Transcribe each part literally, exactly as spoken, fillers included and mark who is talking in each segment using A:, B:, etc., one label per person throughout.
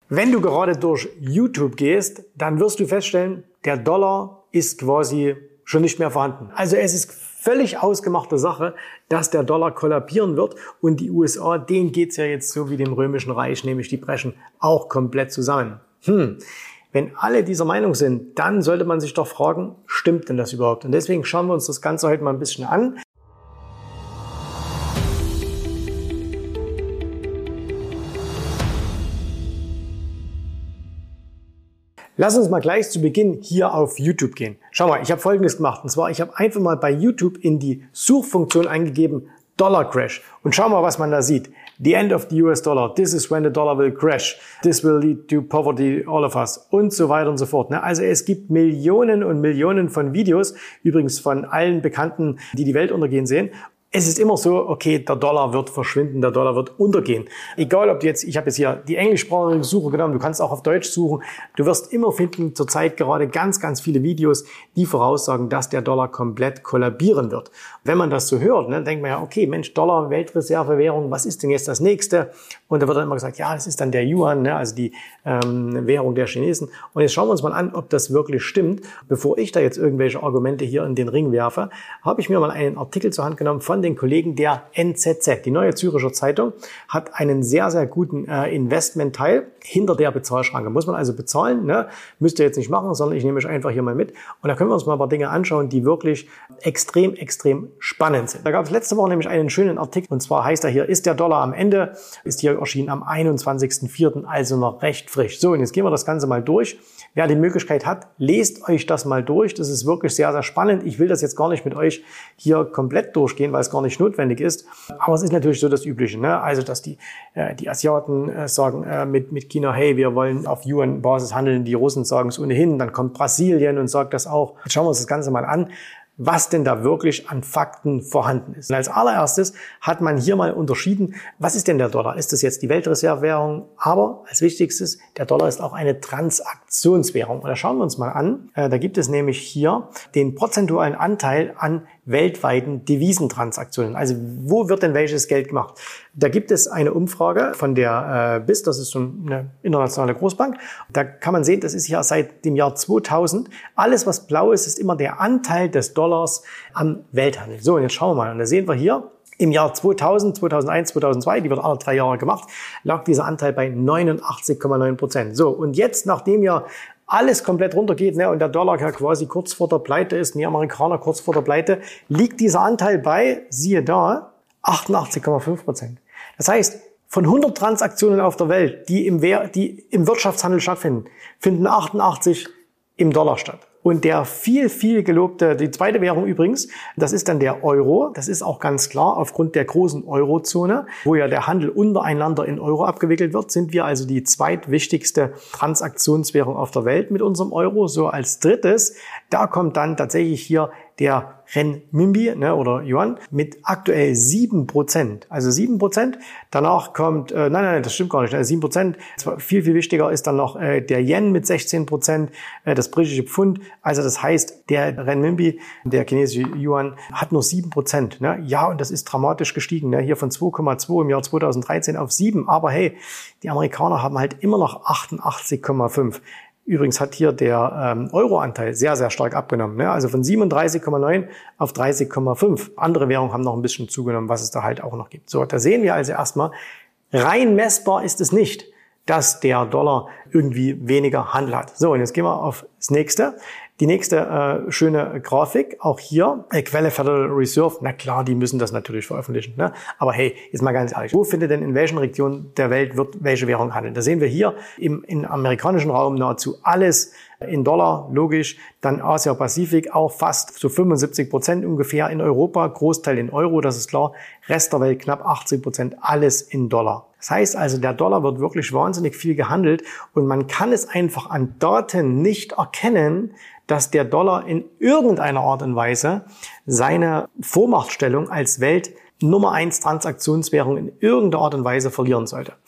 A: Wenn du gerade durch YouTube gehst, dann wirst du feststellen, der Dollar ist quasi schon nicht mehr vorhanden. Also es ist völlig ausgemachte Sache, dass der Dollar kollabieren wird und die U S A, denen geht's ja jetzt so wie dem Römischen Reich, nämlich die brechen auch komplett zusammen. Hm. Wenn alle dieser Meinung sind, dann sollte man sich doch fragen, stimmt denn das überhaupt? Und deswegen schauen wir uns das Ganze heute mal ein bisschen an. Lass uns mal gleich zu Beginn hier auf YouTube gehen. Schau mal, ich habe Folgendes gemacht. Und zwar, ich habe einfach mal bei YouTube in die Suchfunktion eingegeben, Dollar Crash. Und schau mal, was man da sieht. The end of the U S dollar. This is when the dollar will crash. This will lead to poverty, all of us. Und so weiter und so fort. Also es gibt Millionen und Millionen von Videos, übrigens von allen Bekannten, die die Welt untergehen sehen. Es ist immer so, okay, der Dollar wird verschwinden, der Dollar wird untergehen. Egal, ob du jetzt, ich habe jetzt hier die englischsprachige Suche genommen, du kannst auch auf Deutsch suchen. Du wirst immer finden, zurzeit gerade ganz, ganz viele Videos, die voraussagen, dass der Dollar komplett kollabieren wird. Wenn man das so hört, dann denkt man ja, okay, Mensch, Dollar, Weltreservewährung, was ist denn jetzt das nächste? Und da wird dann immer gesagt, ja, das ist dann der Yuan, ne, also die ähm, Währung der Chinesen. Und jetzt schauen wir uns mal an, ob das wirklich stimmt. Bevor ich da jetzt irgendwelche Argumente hier in den Ring werfe, habe ich mir mal einen Artikel zur Hand genommen von den Kollegen der N Z Z. Die Neue Zürcher Zeitung hat einen sehr, sehr guten äh, Investmentteil hinter der Bezahlschranke. Muss man also bezahlen, ne? Müsst ihr jetzt nicht machen, sondern ich nehme euch einfach hier mal mit. Und da können wir uns mal ein paar Dinge anschauen, die wirklich extrem, extrem spannend sind. Da gab es letzte Woche nämlich einen schönen Artikel, und zwar heißt er hier, ist der Dollar am Ende? Ist hier erschienen am einundzwanzigsten vierten, also noch recht frisch. So, und jetzt gehen wir das Ganze mal durch. Wer die Möglichkeit hat, lest euch das mal durch. Das ist wirklich sehr, sehr spannend. Ich will das jetzt gar nicht mit euch hier komplett durchgehen, weil es gar nicht notwendig ist. Aber es ist natürlich so das Übliche, ne? Also, dass die, äh, die Asiaten äh, sagen äh, mit, mit China, hey, wir wollen auf Yuan-Basis handeln. Die Russen sagen es ohnehin. Dann kommt Brasilien und sagt das auch. Jetzt schauen wir uns das Ganze mal an, was denn da wirklich an Fakten vorhanden ist. Und als allererstes hat man hier mal unterschieden, was ist denn der Dollar? Ist das jetzt die Weltreservewährung? Aber als wichtigstes, der Dollar ist auch eine Transaktionswährung. Und da schauen wir uns mal an. Äh, da gibt es nämlich hier den prozentualen Anteil an weltweiten Devisentransaktionen. Also wo wird denn welches Geld gemacht? Da gibt es eine Umfrage von der äh, B I S, das ist so eine internationale Großbank. Da kann man sehen, das ist ja seit dem Jahr zweitausend. Alles, was blau ist, ist immer der Anteil des Dollars am Welthandel. So, und jetzt schauen wir mal. Und da sehen wir hier, im Jahr zweitausend, zweitausendeins, zweitausendzwei, die wird alle drei Jahre gemacht, lag dieser Anteil bei neunundachtzig Komma neun Prozent. So, und jetzt, nachdem ja alles komplett runtergeht, ne, und der Dollar ja quasi kurz vor der Pleite ist, und die Amerikaner kurz vor der Pleite, liegt dieser Anteil bei, siehe da, achtundachtzig Komma fünf Prozent. Das heißt, von hundert Transaktionen auf der Welt, die im, Wehr, die im Wirtschaftshandel stattfinden, finden achtundachtzig im Dollar statt. Und der viel, viel gelobte, die zweite Währung übrigens, das ist dann der Euro. Das ist auch ganz klar aufgrund der großen Eurozone, wo ja der Handel untereinander in Euro abgewickelt wird, sind wir also die zweitwichtigste Transaktionswährung auf der Welt mit unserem Euro. So als drittes, da kommt dann tatsächlich hier der Renminbi, ne, oder Yuan mit aktuell sieben Prozent. Also sieben Prozent. Danach kommt, äh, nein, nein, das stimmt gar nicht, also sieben Prozent. Viel, viel wichtiger ist dann noch äh, der Yen mit sechzehn Prozent, äh, das britische Pfund. Also das heißt, der Renminbi, der chinesische Yuan, hat nur sieben Prozent. Ne? Ja, und das ist dramatisch gestiegen. Ne? Hier von zwei Komma zwei im Jahr zweitausenddreizehn auf sieben. Aber hey, die Amerikaner haben halt immer noch achtundachtzig Komma fünf. Übrigens hat hier der ähm, Euro-Anteil sehr, sehr stark abgenommen. Ne? Also von siebenunddreißig Komma neun auf dreißig Komma fünf. Andere Währungen haben noch ein bisschen zugenommen, was es da halt auch noch gibt. So, da sehen wir also erstmal, rein messbar ist es nicht, dass der Dollar irgendwie weniger Handel hat. So, und jetzt gehen wir auf das nächste. Die nächste äh, schöne Grafik, auch hier, äh, Quelle Federal Reserve. Na klar, die müssen das natürlich veröffentlichen. Ne? Aber hey, jetzt mal ganz ehrlich, wo findet denn in welchen Regionen der Welt wird welche Währung handeln? Da sehen wir hier im, im amerikanischen Raum nahezu alles in Dollar, logisch. Dann Asia-Pazifik auch fast so fünfundsiebzig Prozent ungefähr in Europa, Großteil in Euro, das ist klar. Rest der Welt knapp achtzig Prozent, alles in Dollar. Das heißt also, der Dollar wird wirklich wahnsinnig viel gehandelt und man kann es einfach an Daten nicht erkennen, dass der Dollar in irgendeiner Art und Weise seine Vormachtstellung als Welt Nummer eins Transaktionswährung in irgendeiner Art und Weise verlieren sollte.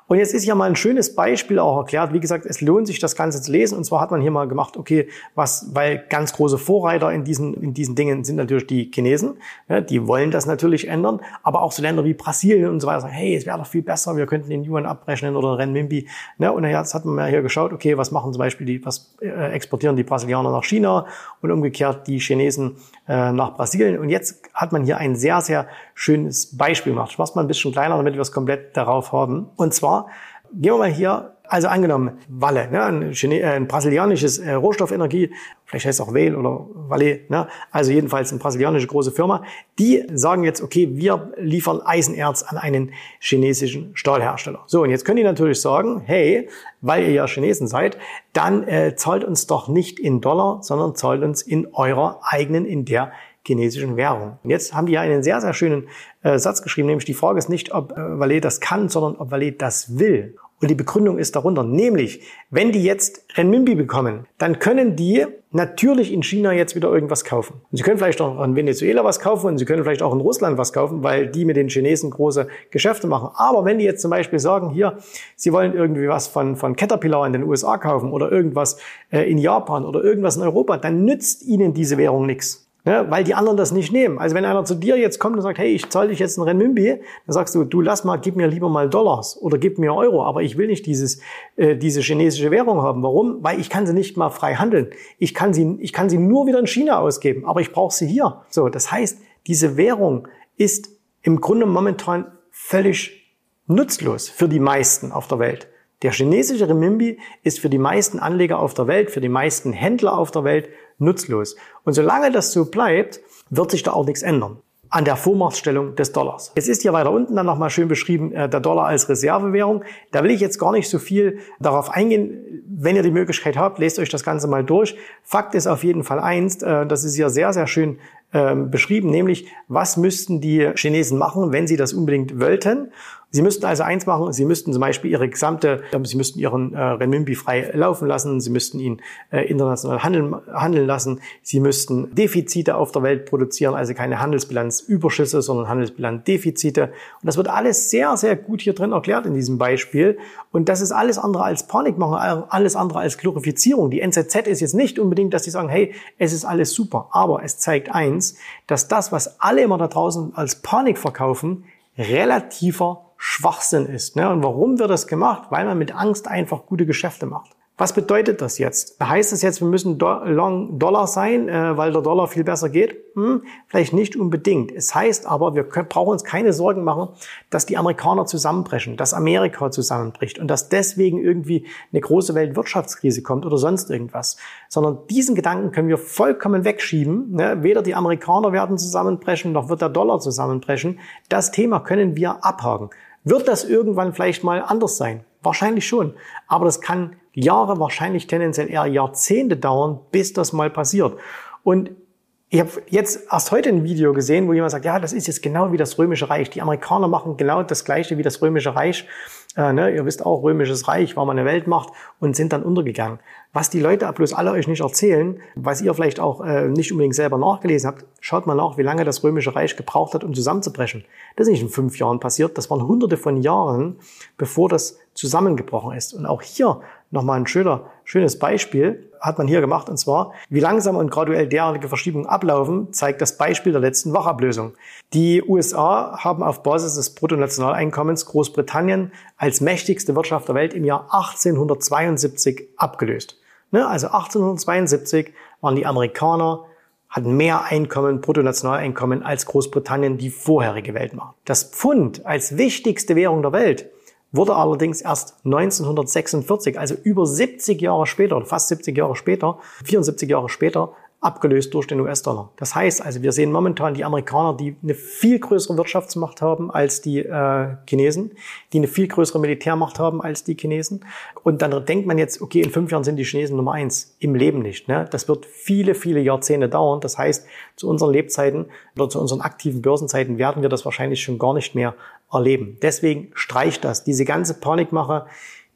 A: Und jetzt ist ja mal ein schönes Beispiel auch erklärt. Wie gesagt, es lohnt sich, das Ganze zu lesen. Und zwar hat man hier mal gemacht, okay, was, weil ganz große Vorreiter in diesen, in diesen Dingen sind natürlich die Chinesen. Ja, die wollen das natürlich ändern. Aber auch so Länder wie Brasilien und so weiter sagen, hey, es wäre doch viel besser, wir könnten den Yuan abrechnen oder den Renminbi. Ja, und jetzt hat man mal hier geschaut, okay, was machen zum Beispiel die, was äh, exportieren die Brasilianer nach China und umgekehrt die Chinesen äh, nach Brasilien. Und jetzt hat man hier ein sehr, sehr schönes Beispiel gemacht. Ich mache es mal ein bisschen kleiner, damit wir es komplett darauf haben. Und zwar gehen wir mal hier, also angenommen Vale, ne, ein, Chine, äh, ein brasilianisches äh, Rohstoffenergie, vielleicht heißt es auch Vale oder Vale, ne, also jedenfalls eine brasilianische große Firma, die sagen jetzt, okay, wir liefern Eisenerz an einen chinesischen Stahlhersteller. So, und jetzt können die natürlich sagen, hey, weil ihr ja Chinesen seid, dann äh, zahlt uns doch nicht in Dollar, sondern zahlt uns in eurer eigenen, in der chinesischen Währung. Und jetzt haben die ja einen sehr, sehr schönen äh, Satz geschrieben, nämlich die Frage ist nicht, ob äh, Vale das kann, sondern ob Vale das will. Und die Begründung ist darunter, nämlich, wenn die jetzt Renminbi bekommen, dann können die natürlich in China jetzt wieder irgendwas kaufen. Und sie können vielleicht auch in Venezuela was kaufen und sie können vielleicht auch in Russland was kaufen, weil die mit den Chinesen große Geschäfte machen. Aber wenn die jetzt zum Beispiel sagen, hier, sie wollen irgendwie was von, von Caterpillar in den U S A kaufen oder irgendwas äh, in Japan oder irgendwas in Europa, dann nützt ihnen diese Währung nichts. Ja, weil die anderen das nicht nehmen. Also wenn einer zu dir jetzt kommt und sagt, hey, ich zahle dich jetzt einen Renminbi, dann sagst du, du lass mal, gib mir lieber mal Dollars oder gib mir Euro, aber ich will nicht dieses, äh, diese chinesische Währung haben. Warum? Weil ich kann sie nicht mal frei handeln. Ich kann sie, ich kann sie nur wieder in China ausgeben, aber ich brauche sie hier. So, das heißt, diese Währung ist im Grunde momentan völlig nutzlos für die meisten auf der Welt. Der chinesische Renminbi ist für die meisten Anleger auf der Welt, für die meisten Händler auf der Welt nutzlos. Und solange das so bleibt, wird sich da auch nichts ändern an der Vormachtstellung des Dollars. Es ist hier weiter unten dann nochmal schön beschrieben, der Dollar als Reservewährung. Da will ich jetzt gar nicht so viel darauf eingehen. Wenn ihr die Möglichkeit habt, lest euch das Ganze mal durch. Fakt ist auf jeden Fall eins, das ist hier sehr, sehr schön beschrieben, nämlich was müssten die Chinesen machen, wenn sie das unbedingt wollten. Sie müssten also eins machen, sie müssten zum Beispiel ihre gesamte, sie müssten ihren äh, Renminbi frei laufen lassen, sie müssten ihn äh, international handeln, handeln lassen, sie müssten Defizite auf der Welt produzieren, also keine Handelsbilanzüberschüsse, sondern Handelsbilanzdefizite. Und das wird alles sehr, sehr gut hier drin erklärt in diesem Beispiel. Und das ist alles andere als Panikmachen, alles andere als Glorifizierung. Die N Z Z ist jetzt nicht unbedingt, dass sie sagen, hey, es ist alles super. Aber es zeigt eins, dass das, was alle immer da draußen als Panik verkaufen, relativer Schwachsinn ist. Ne? Und warum wird das gemacht? Weil man mit Angst einfach gute Geschäfte macht. Was bedeutet das jetzt? Heißt es jetzt, wir müssen Do- Long Dollar sein, äh, weil der Dollar viel besser geht? Hm, vielleicht nicht unbedingt. Es heißt aber, wir können, brauchen uns keine Sorgen machen, dass die Amerikaner zusammenbrechen, dass Amerika zusammenbricht und dass deswegen irgendwie eine große Weltwirtschaftskrise kommt oder sonst irgendwas. Sondern diesen Gedanken können wir vollkommen wegschieben. Ne? Weder die Amerikaner werden zusammenbrechen, noch wird der Dollar zusammenbrechen. Das Thema können wir abhaken. Wird das irgendwann vielleicht mal anders sein? Wahrscheinlich schon. Aber das kann Jahre, wahrscheinlich tendenziell eher Jahrzehnte dauern, bis das mal passiert. Und ich habe jetzt erst heute ein Video gesehen, wo jemand sagt, ja, das ist jetzt genau wie das Römische Reich. Die Amerikaner machen genau das Gleiche wie das Römische Reich. Äh, ne, ihr wisst auch, Römisches Reich war mal eine Weltmacht und sind dann untergegangen. Was die Leute bloß alle euch nicht erzählen, was ihr vielleicht auch äh, nicht unbedingt selber nachgelesen habt, schaut mal nach, wie lange das Römische Reich gebraucht hat, um zusammenzubrechen. Das ist nicht in fünf Jahren passiert, das waren hunderte von Jahren, bevor das zusammengebrochen ist. Und auch hier nochmal ein schöner, schönes Beispiel hat man hier gemacht, und zwar, wie langsam und graduell derartige Verschiebungen ablaufen, zeigt das Beispiel der letzten Wachablösung. Die U S A haben auf Basis des Bruttonationaleinkommens Großbritannien als mächtigste Wirtschaft der Welt im Jahr achtzehnhundertzweiundsiebzig abgelöst. Ne, also achtzehnhundertzweiundsiebzig waren die Amerikaner, hatten mehr Einkommen, Bruttonationaleinkommen als Großbritannien, die vorherige Weltmacht. Das Pfund als wichtigste Währung der Welt wurde allerdings erst neunzehnhundertsechsundvierzig, also über siebzig Jahre später, oder fast siebzig Jahre später, vierundsiebzig Jahre später, abgelöst durch den U S-Dollar. Das heißt also, wir sehen momentan die Amerikaner, die eine viel größere Wirtschaftsmacht haben als die äh, Chinesen, die eine viel größere Militärmacht haben als die Chinesen. Und dann denkt man jetzt, okay, in fünf Jahren sind die Chinesen Nummer eins. Im Leben nicht. Ne? Das wird viele, viele Jahrzehnte dauern. Das heißt, zu unseren Lebzeiten oder zu unseren aktiven Börsenzeiten werden wir das wahrscheinlich schon gar nicht mehr erleben. Deswegen streicht das. Diese ganze Panikmache,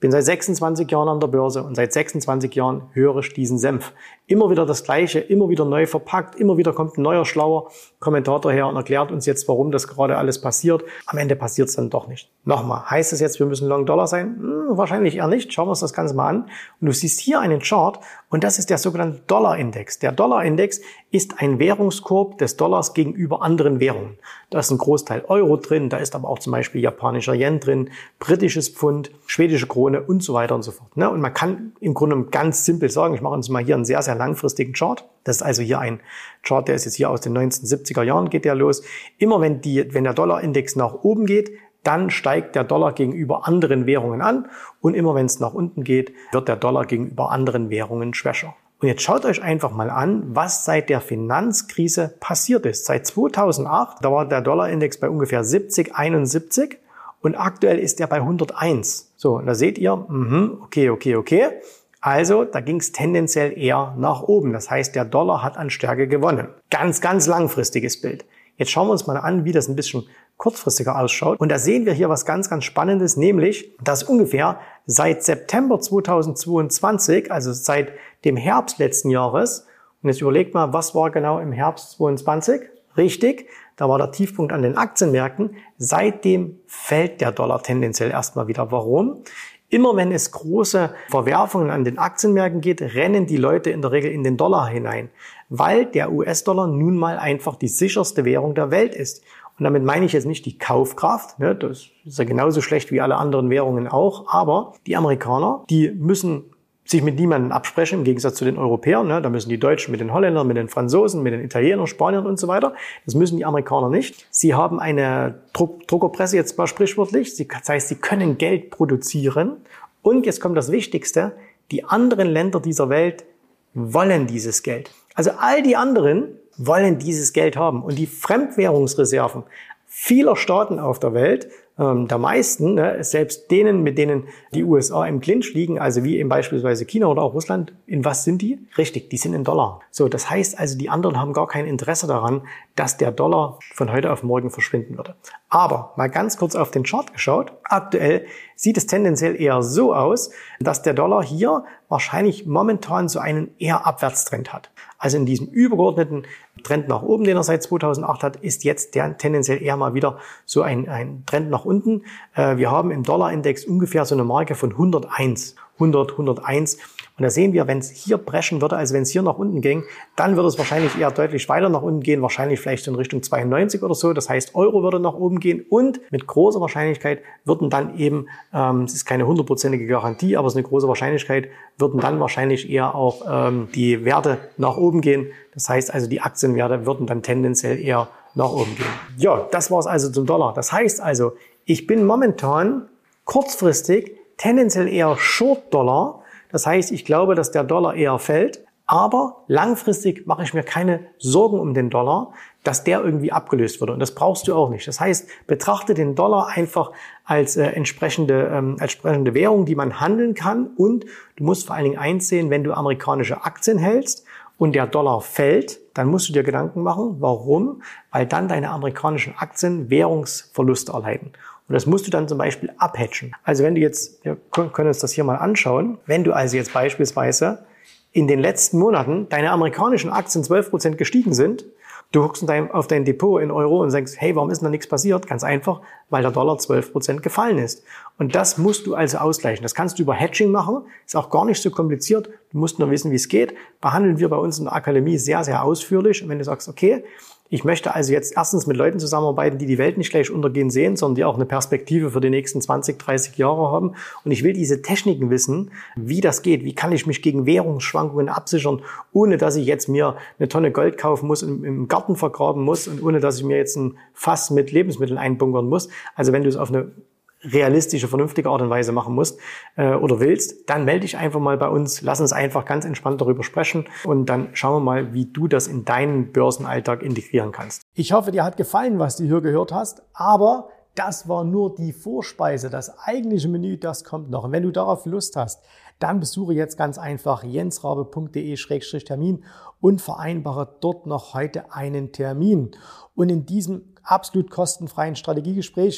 A: bin seit sechsundzwanzig Jahren an der Börse und seit sechsundzwanzig Jahren höre ich diesen Senf. Immer wieder das Gleiche, immer wieder neu verpackt, immer wieder kommt ein neuer, schlauer Kommentator her und erklärt uns jetzt, warum das gerade alles passiert. Am Ende passiert es dann doch nicht. Nochmal, heißt es jetzt, wir müssen Long Dollar sein? Hm, wahrscheinlich eher nicht. Schauen wir uns das Ganze mal an. Und du siehst hier einen Chart und das ist der sogenannte Dollar-Index. Der Dollar-Index ist ein Währungskorb des Dollars gegenüber anderen Währungen. Da ist ein Großteil Euro drin, da ist aber auch zum Beispiel japanischer Yen drin, britisches Pfund, schwedische Krone und so weiter und so fort. Und man kann im Grunde ganz simpel sagen, ich mache uns mal hier einen sehr, sehr langfristigen Chart. Das ist also hier ein Chart, der ist jetzt hier aus den neunzehnhundertsiebziger Jahren, geht der los. Immer wenn, die, wenn der Dollar-Index nach oben geht, dann steigt der Dollar gegenüber anderen Währungen an. Und immer wenn es nach unten geht, wird der Dollar gegenüber anderen Währungen schwächer. Und jetzt schaut euch einfach mal an, was seit der Finanzkrise passiert ist. Seit zweitausendacht, da war der Dollar-Index bei ungefähr siebzig, einundsiebzig und aktuell ist er bei hunderteins. So, und da seht ihr, mh, okay, okay, okay. Also, da ging es tendenziell eher nach oben. Das heißt, der Dollar hat an Stärke gewonnen. Ganz, ganz langfristiges Bild. Jetzt schauen wir uns mal an, wie das ein bisschen kurzfristiger ausschaut. Und da sehen wir hier was ganz, ganz Spannendes, nämlich, dass ungefähr seit September zweitausendzweiundzwanzig, also seit dem Herbst letzten Jahres, und jetzt überlegt mal, was war genau im Herbst zweiundzwanzig? Richtig, da war der Tiefpunkt an den Aktienmärkten. Seitdem fällt der Dollar tendenziell erstmal wieder. Warum? Immer wenn es große Verwerfungen an den Aktienmärkten geht, rennen die Leute in der Regel in den Dollar hinein, weil der U S-Dollar nun mal einfach die sicherste Währung der Welt ist. Und damit meine ich jetzt nicht die Kaufkraft, ne, das ist ja genauso schlecht wie alle anderen Währungen auch, aber die Amerikaner, die müssen sich mit niemandem absprechen, im Gegensatz zu den Europäern. Ne? Da müssen die Deutschen mit den Holländern, mit den Franzosen, mit den Italienern, Spaniern und so weiter. Das müssen die Amerikaner nicht. Sie haben eine Druck- Druckerpresse, jetzt mal sprichwörtlich. Sie, das heißt, sie können Geld produzieren. Und jetzt kommt das Wichtigste, die anderen Länder dieser Welt wollen dieses Geld. Also all die anderen wollen dieses Geld haben. Und die Fremdwährungsreserven vieler Staaten auf der Welt, ähm, der meisten, ne, selbst denen, mit denen die U S A im Clinch liegen, also wie eben beispielsweise China oder auch Russland, in was sind die? Richtig, die sind in Dollar. So, das heißt also, die anderen haben gar kein Interesse daran, dass der Dollar von heute auf morgen verschwinden würde. Aber mal ganz kurz auf den Chart geschaut. Aktuell sieht es tendenziell eher so aus, dass der Dollar hier wahrscheinlich momentan so einen eher Abwärtstrend hat. Also in diesem übergeordneten Trend nach oben, den er seit zweitausendacht hat, ist jetzt der tendenziell eher mal wieder so ein, ein Trend nach unten. Wir haben im Dollar-Index ungefähr so eine Marke von hunderteins. hundert, hunderteins. Und da sehen wir, wenn es hier brechen würde, also wenn es hier nach unten ging, dann würde es wahrscheinlich eher deutlich weiter nach unten gehen, wahrscheinlich vielleicht in Richtung zweiundneunzig oder so. Das heißt, Euro würde nach oben gehen und mit großer Wahrscheinlichkeit würden dann eben, ähm, es ist keine hundertprozentige Garantie, aber es ist eine große Wahrscheinlichkeit, würden dann wahrscheinlich eher auch ähm, die Werte nach oben gehen. Das heißt also, die Aktienwerte würden dann tendenziell eher nach oben gehen. Ja, das war es also zum Dollar. Das heißt also, ich bin momentan kurzfristig tendenziell eher Short-Dollar. Das heißt, ich glaube, dass der Dollar eher fällt. Aber langfristig mache ich mir keine Sorgen um den Dollar, dass der irgendwie abgelöst würde. Und das brauchst du auch nicht. Das heißt, betrachte den Dollar einfach als äh, entsprechende, ähm, als entsprechende Währung, die man handeln kann. Und du musst vor allen Dingen einsehen, wenn du amerikanische Aktien hältst und der Dollar fällt, dann musst du dir Gedanken machen. Warum? Weil dann deine amerikanischen Aktien Währungsverluste erleiden. Und das musst du dann zum Beispiel abhatchen. Also wenn du jetzt, wir können uns das hier mal anschauen, wenn du also jetzt beispielsweise in den letzten Monaten deine amerikanischen Aktien zwölf Prozent gestiegen sind, du guckst auf dein Depot in Euro und denkst, hey, warum ist denn da nichts passiert? Ganz einfach, weil der Dollar zwölf Prozent gefallen ist. Und das musst du also ausgleichen. Das kannst du über Hedging machen, ist auch gar nicht so kompliziert. Du musst nur wissen, wie es geht. Behandeln wir bei uns in der Akademie sehr, sehr ausführlich. Und wenn du sagst, okay, ich möchte also jetzt erstens mit Leuten zusammenarbeiten, die die Welt nicht gleich untergehen sehen, sondern die auch eine Perspektive für die nächsten zwanzig, dreißig Jahre haben. Und ich will diese Techniken wissen, wie das geht. Wie kann ich mich gegen Währungsschwankungen absichern, ohne dass ich jetzt mir eine Tonne Gold kaufen muss und im Garten vergraben muss und ohne dass ich mir jetzt ein Fass mit Lebensmitteln einbunkern muss. Also wenn du es auf eine realistische, vernünftige Art und Weise machen musst äh, oder willst, dann melde dich einfach mal bei uns. Lass uns einfach ganz entspannt darüber sprechen und dann schauen wir mal, wie du das in deinen Börsenalltag integrieren kannst. Ich hoffe, dir hat gefallen, was du hier gehört hast, aber das war nur die Vorspeise. Das eigentliche Menü, das kommt noch. Und wenn du darauf Lust hast, dann besuche jetzt ganz einfach jensrabe punkt de Schrägstrich Termin und vereinbare dort noch heute einen Termin. Und in diesem absolut kostenfreien Strategiegespräch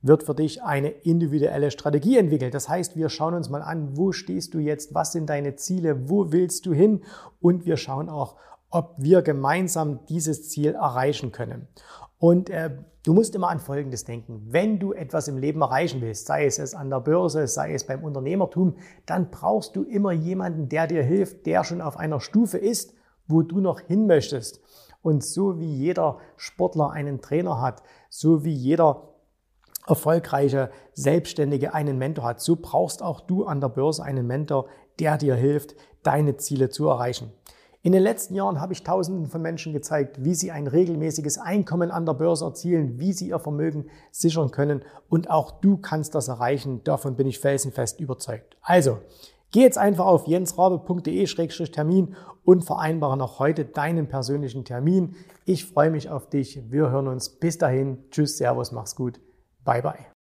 A: wird für dich eine individuelle Strategie entwickelt. Das heißt, wir schauen uns mal an, wo stehst du jetzt, was sind deine Ziele, wo willst du hin und wir schauen auch, ob wir gemeinsam dieses Ziel erreichen können. Und äh, du musst immer an Folgendes denken. Wenn du etwas im Leben erreichen willst, sei es es an der Börse, sei es beim Unternehmertum, dann brauchst du immer jemanden, der dir hilft, der schon auf einer Stufe ist, wo du noch hin möchtest. Und so wie jeder Sportler einen Trainer hat, so wie jeder erfolgreiche Selbstständige einen Mentor hat, so brauchst auch du an der Börse einen Mentor, der dir hilft, deine Ziele zu erreichen. In den letzten Jahren habe ich Tausenden von Menschen gezeigt, wie sie ein regelmäßiges Einkommen an der Börse erzielen, wie sie ihr Vermögen sichern können und auch du kannst das erreichen. Davon bin ich felsenfest überzeugt. Also, geh jetzt einfach auf jensrabe punkt de Schrägstrich Termin und vereinbare noch heute deinen persönlichen Termin. Ich freue mich auf dich. Wir hören uns. Bis dahin. Tschüss, Servus, mach's gut. Bye, bye.